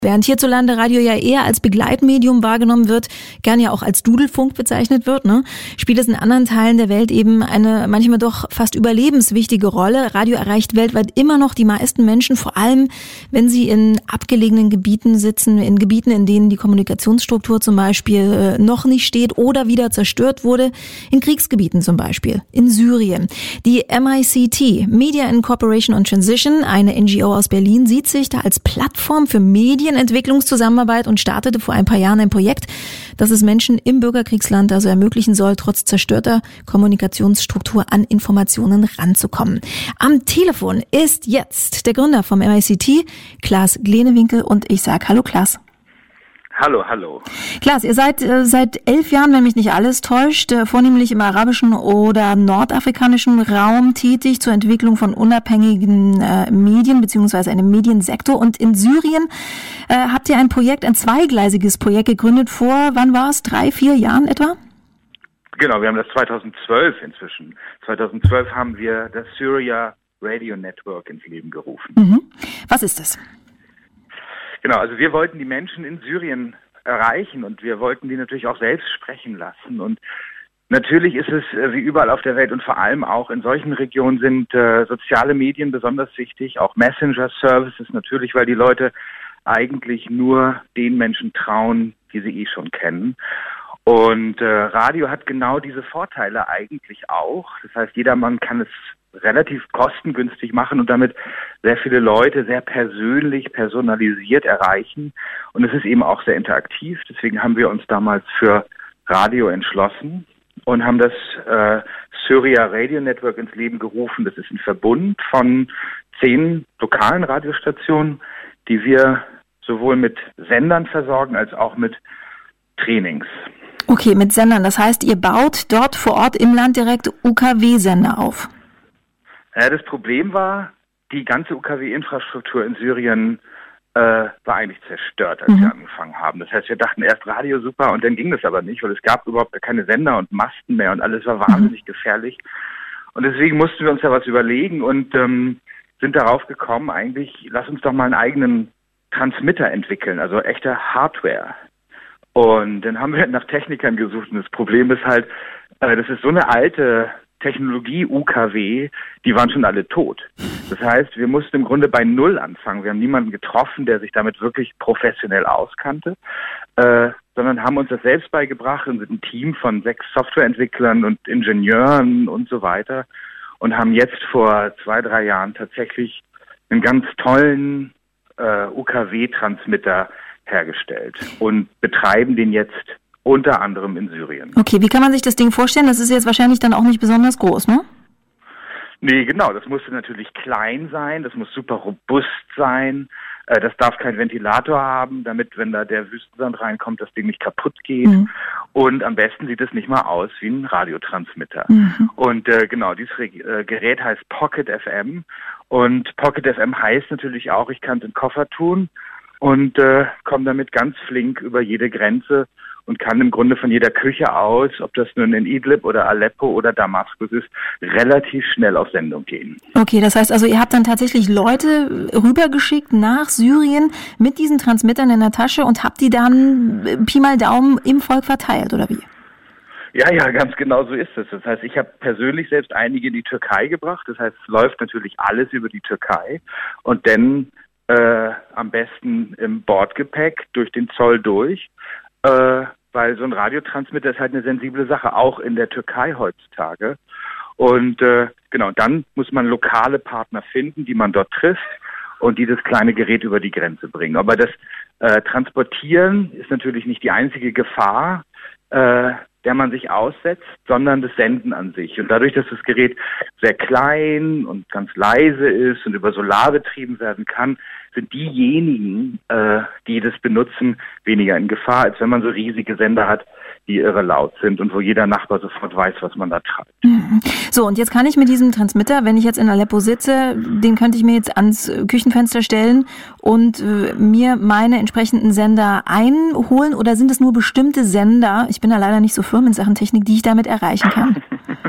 Während hierzulande Radio ja eher als Begleitmedium wahrgenommen wird, gerne ja auch als Dudelfunk bezeichnet wird, spielt es in anderen Teilen der Welt eben eine manchmal doch fast überlebenswichtige Rolle. Radio erreicht weltweit immer noch die meisten Menschen, vor allem wenn sie in abgelegenen Gebieten sitzen, in Gebieten, in denen die Kommunikationsstruktur zum Beispiel noch nicht steht oder wieder zerstört wurde, in Kriegsgebieten zum Beispiel, in Syrien. Die MICT, Media Incorporation and Transition, eine NGO aus Berlin, sieht sich da als Plattform für Medienentwicklungszusammenarbeit und startete vor ein paar Jahren ein Projekt, das es Menschen im Bürgerkriegsland also ermöglichen soll, trotz zerstörter Kommunikationsstruktur an Informationen ranzukommen. Am Telefon ist jetzt der Gründer vom MICT, Klaas Glenewinkel, und ich sage Hallo Klaas. Hallo, hallo. Klaas, ihr seid seit 11 Jahren, wenn mich nicht alles täuscht, vornehmlich im arabischen oder nordafrikanischen Raum tätig zur Entwicklung von unabhängigen Medien beziehungsweise einem Mediensektor. Und in Syrien habt ihr ein zweigleisiges Projekt gegründet vor, wann war es, 3-4 Jahren etwa? Genau, wir haben das 2012 inzwischen. 2012 haben wir das Syria Radio Network ins Leben gerufen. Mhm. Was ist das? Genau, also wir wollten die Menschen in Syrien erreichen und wir wollten die natürlich auch selbst sprechen lassen. Und natürlich ist es wie überall auf der Welt und vor allem auch in solchen Regionen sind soziale Medien besonders wichtig, auch Messenger-Services natürlich, weil die Leute eigentlich nur den Menschen trauen, die sie schon kennen. Und Radio hat genau diese Vorteile eigentlich auch. Das heißt, jedermann kann es relativ kostengünstig machen und damit sehr viele Leute sehr persönlich, personalisiert erreichen. Und es ist eben auch sehr interaktiv. Deswegen haben wir uns damals für Radio entschlossen und haben das Syria Radio Network ins Leben gerufen. Das ist ein Verbund von 10 lokalen Radiostationen, die wir sowohl mit Sendern versorgen als auch mit Trainings. Okay, mit Sendern. Das heißt, ihr baut dort vor Ort im Land direkt UKW-Sender auf. Ja, das Problem war, die ganze UKW-Infrastruktur in Syrien war eigentlich zerstört, als wir angefangen haben. Das heißt, wir dachten erst Radio super und dann ging das aber nicht, weil es gab überhaupt keine Sender und Masten mehr und alles war wahnsinnig gefährlich. Und deswegen mussten wir uns da was überlegen und sind darauf gekommen, eigentlich, lass uns doch mal einen eigenen Transmitter entwickeln, also echte Hardware. Und dann haben wir nach Technikern gesucht und das Problem ist halt, das ist so eine alte Technologie UKW, die waren schon alle tot. Das heißt, wir mussten im Grunde bei Null anfangen. Wir haben niemanden getroffen, der sich damit wirklich professionell auskannte, sondern haben uns das selbst beigebracht und sind ein Team von 6 Softwareentwicklern und Ingenieuren und so weiter und haben jetzt vor 2-3 Jahren tatsächlich einen ganz tollen UKW-Transmitter hergestellt und betreiben den jetzt unter anderem in Syrien. Okay, wie kann man sich das Ding vorstellen? Das ist jetzt wahrscheinlich dann auch nicht besonders groß, ne? Nee, genau. Das musste natürlich klein sein, das muss super robust sein, das darf keinen Ventilator haben, damit, wenn da der Wüstensand reinkommt, das Ding nicht kaputt geht. Und am besten sieht es nicht mal aus wie ein Radiotransmitter. Und genau, dieses Gerät heißt Pocket FM und Pocket FM heißt natürlich auch, ich kann es in den Koffer tun und komme damit ganz flink über jede Grenze und kann im Grunde von jeder Küche aus, ob das nun in Idlib oder Aleppo oder Damaskus ist, relativ schnell auf Sendung gehen. Okay, das heißt also, ihr habt dann tatsächlich Leute rübergeschickt nach Syrien mit diesen Transmittern in der Tasche und habt die dann Pi mal Daumen im Volk verteilt, oder wie? Ja, ganz genau so ist es. Das heißt, ich habe persönlich selbst einige in die Türkei gebracht. Das heißt, es läuft natürlich alles über die Türkei und dann am besten im Bordgepäck durch den Zoll durch. Weil so ein Radiotransmitter ist halt eine sensible Sache, auch in der Türkei heutzutage. Und genau, dann muss man lokale Partner finden, die man dort trifft und die das kleine Gerät über die Grenze bringen. Aber das Transportieren ist natürlich nicht die einzige Gefahr, der man sich aussetzt, sondern das Senden an sich. Und dadurch, dass das Gerät sehr klein und ganz leise ist und über Solar betrieben werden kann, sind diejenigen, die das benutzen, weniger in Gefahr, als wenn man so riesige Sender hat, die irre laut sind und wo jeder Nachbar sofort weiß, was man da treibt. So, und jetzt kann ich mit diesem Transmitter, wenn ich jetzt in Aleppo sitze, den könnte ich mir jetzt ans Küchenfenster stellen und mir meine entsprechenden Sender einholen, oder sind es nur bestimmte Sender, ich bin da leider nicht so firm in Sachen Technik, die ich damit erreichen kann?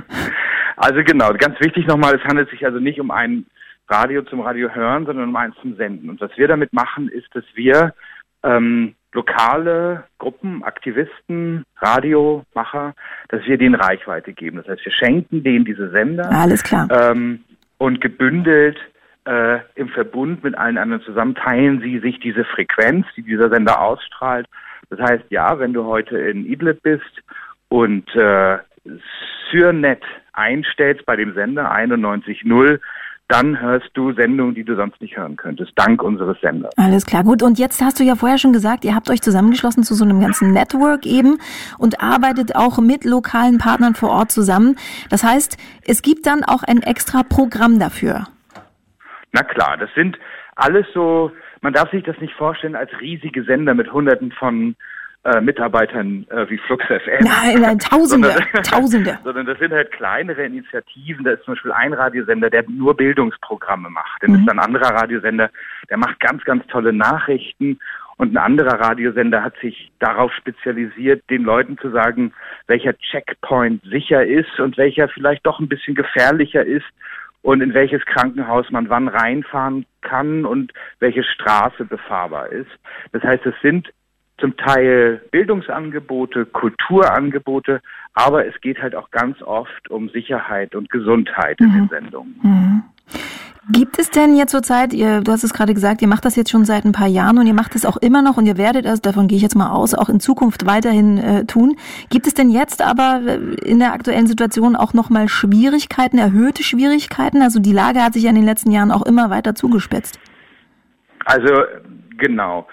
Also genau, ganz wichtig nochmal, es handelt sich also nicht um ein Radio zum Radio hören, sondern um eins zum Senden. Und was wir damit machen, ist, dass wir lokale Gruppen, Aktivisten, Radiomacher, dass wir denen Reichweite geben. Das heißt, wir schenken denen diese Sender. Alles klar. Und gebündelt im Verbund mit allen anderen zusammen teilen sie sich diese Frequenz, die dieser Sender ausstrahlt. Das heißt, ja, wenn du heute in Idlib bist und SyrNet einstellst bei dem Sender 91.0, dann hörst du Sendungen, die du sonst nicht hören könntest, dank unseres Senders. Alles klar, gut. Und jetzt hast du ja vorher schon gesagt, ihr habt euch zusammengeschlossen zu so einem ganzen Network eben und arbeitet auch mit lokalen Partnern vor Ort zusammen. Das heißt, es gibt dann auch ein extra Programm dafür. Na klar, das sind alles so, man darf sich das nicht vorstellen als riesige Sender mit Hunderten von Mitarbeitern wie Flux FM. Nein, Tausende. Sondern das sind halt kleinere Initiativen. Da ist zum Beispiel ein Radiosender, der nur Bildungsprogramme macht. Dann ist ein anderer Radiosender, der macht ganz, ganz tolle Nachrichten. Und ein anderer Radiosender hat sich darauf spezialisiert, den Leuten zu sagen, welcher Checkpoint sicher ist und welcher vielleicht doch ein bisschen gefährlicher ist und in welches Krankenhaus man wann reinfahren kann und welche Straße befahrbar ist. Das heißt, es sind zum Teil Bildungsangebote, Kulturangebote, aber es geht halt auch ganz oft um Sicherheit und Gesundheit in den Sendungen. Mhm. Gibt es denn jetzt zurzeit, du hast es gerade gesagt, ihr macht das jetzt schon seit ein paar Jahren und ihr macht es auch immer noch und ihr werdet es, davon gehe ich jetzt mal aus, auch in Zukunft weiterhin tun. Gibt es denn jetzt aber in der aktuellen Situation auch nochmal Schwierigkeiten, erhöhte Schwierigkeiten? Also die Lage hat sich ja in den letzten Jahren auch immer weiter zugespitzt. Also genau.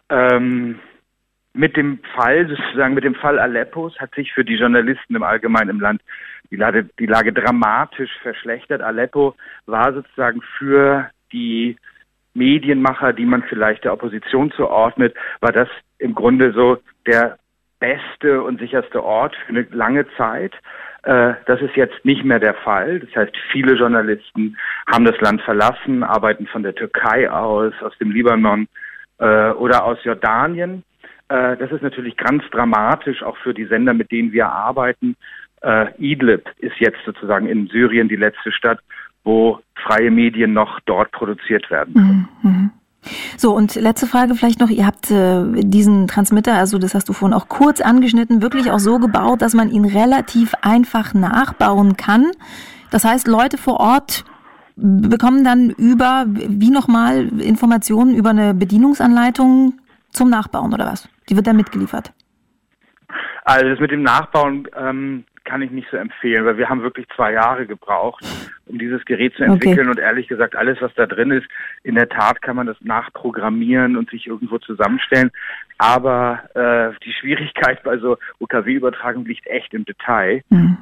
Mit dem Fall Aleppos hat sich für die Journalisten im Allgemeinen im Land die Lage dramatisch verschlechtert. Aleppo war sozusagen für die Medienmacher, die man vielleicht der Opposition zuordnet, war das im Grunde so der beste und sicherste Ort für eine lange Zeit. Das ist jetzt nicht mehr der Fall. Das heißt, viele Journalisten haben das Land verlassen, arbeiten von der Türkei aus dem Libanon oder aus Jordanien. Das ist natürlich ganz dramatisch, auch für die Sender, mit denen wir arbeiten. Idlib ist jetzt sozusagen in Syrien die letzte Stadt, wo freie Medien noch dort produziert werden können. Mhm. So, und letzte Frage vielleicht noch. Ihr habt diesen Transmitter, also das hast du vorhin auch kurz angeschnitten, wirklich auch so gebaut, dass man ihn relativ einfach nachbauen kann. Das heißt, Leute vor Ort bekommen dann wie nochmal Informationen über eine Bedienungsanleitung zum Nachbauen oder was? Die wird dann mitgeliefert? Also das mit dem Nachbauen kann ich nicht so empfehlen, weil wir haben wirklich 2 Jahre gebraucht, um dieses Gerät zu entwickeln. Okay. Und ehrlich gesagt, alles, was da drin ist, in der Tat kann man das nachprogrammieren und sich irgendwo zusammenstellen. Aber die Schwierigkeit bei so UKW-Übertragung liegt echt im Detail.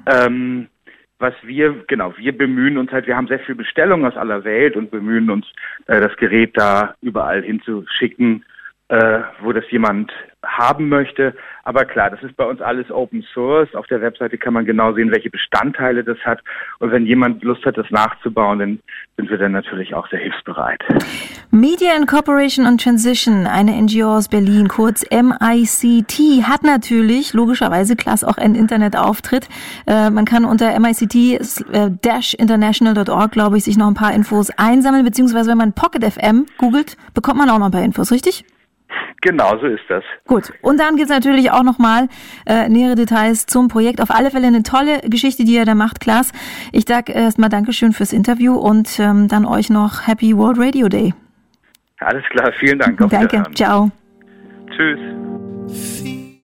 Wir bemühen uns halt, wir haben sehr viel Bestellungen aus aller Welt und bemühen uns, das Gerät da überall hinzuschicken, wo das jemand haben möchte. Aber klar, das ist bei uns alles Open Source. Auf der Webseite kann man genau sehen, welche Bestandteile das hat. Und wenn jemand Lust hat, das nachzubauen, dann sind wir dann natürlich auch sehr hilfsbereit. Media Incorporation and Transition, eine NGO aus Berlin, kurz MICT, hat natürlich logischerweise Klaas auch einen Internetauftritt. Man kann unter mict-international.org, glaube ich, sich noch ein paar Infos einsammeln, beziehungsweise wenn man Pocket FM googelt, bekommt man auch noch ein paar Infos, richtig? Genau, so ist das. Gut, und dann gibt es natürlich auch nochmal nähere Details zum Projekt. Auf alle Fälle eine tolle Geschichte, die ihr da macht, Klaas. Ich sage erstmal Dankeschön fürs Interview und dann euch noch Happy World Radio Day. Alles klar, vielen Dank. Auf Danke, ciao. Tschüss.